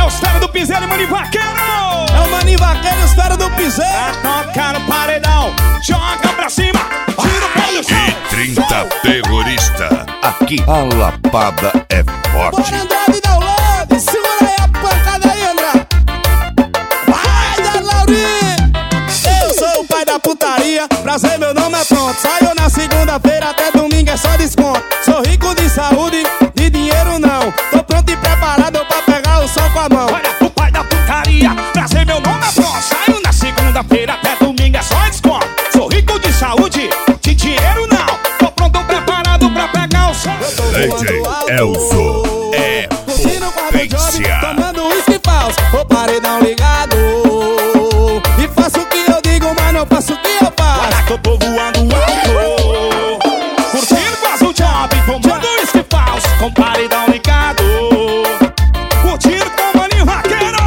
os fera do piseiro e Mani Vaqueiro. É o Mani Vaqueiro e os fera do piseiro. Toca no paredão, joga pra cima, tira o pé do chão. E 30 terrorista. Aqui a lapada é forte. Bora, Andrade, dá o lado. Segura aí a pancada aí, Andrade. Vai, da Laurinha. Eu sou o pai da putaria. Prazer, meu nome é pronto. Saiu na segunda-feira, até domingo é só desconto. Sou rico de saúde, de dinheiro não. Tô pronto e preparado pra pegar o sol com a mão. Olha o pai da putaria, prazer, meu nome é pronto. Saiu na segunda-feira, até domingo é só desconto. Sou rico de saúde, de dinheiro não. Tô pronto, preparado pra pegar o sol. DJ Elzo é potência. Tomando uísque falso, o paredão ligado. E faço o que eu digo, mas não faço o que eu faço. Olha que eu tô voando alto, curtindo, faz o job, tomando uísque falso, com paredão ligado. Curtindo com Mani Vaqueiro.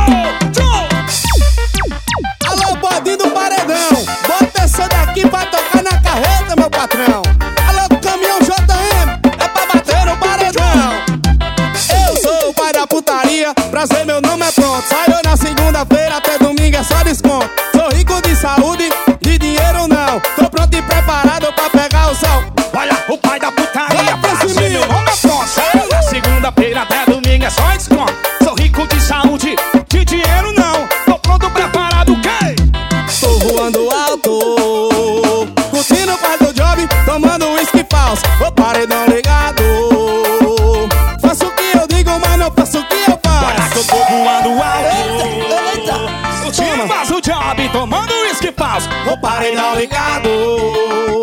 Alô, bodinho do paredão, bota essa daqui pra tocar na carreta, meu patrão. Alô, caminhão JM, é pra bater no paredão. Eu sou o pai da putaria, prazer, meu nome é pronto. Saiu na segunda-feira, até domingo é só desconto. Sou rico de saúde, de dinheiro não. Tô pronto e preparado pra pegar o sol. Olha o pai da putaria, Vai pra prazer, cima. meu nome é pronto. Saiu na segunda-feira, até domingo é só desconto. Sou rico de saúde, de dinheiro não. Tô pronto, preparado, quem? Tô voando alto, curtindo faz do job, tomando uísque falso, o paredão ligado. Faço o que eu digo, mas não faço o que eu Olha que eu faço. tô voando alto, Eita, curtindo, faz o job, tomando uísque falso, o paredão ligado.